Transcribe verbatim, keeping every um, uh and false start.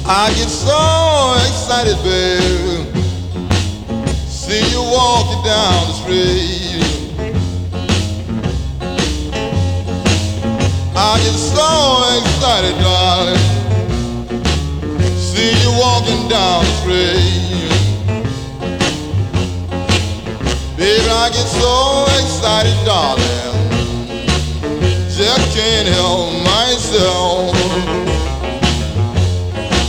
I get so excited, baby. See you walking down the street. I get so excited, darling. See you walking down the street. Baby, I get so excited, darling. Just can't help myself.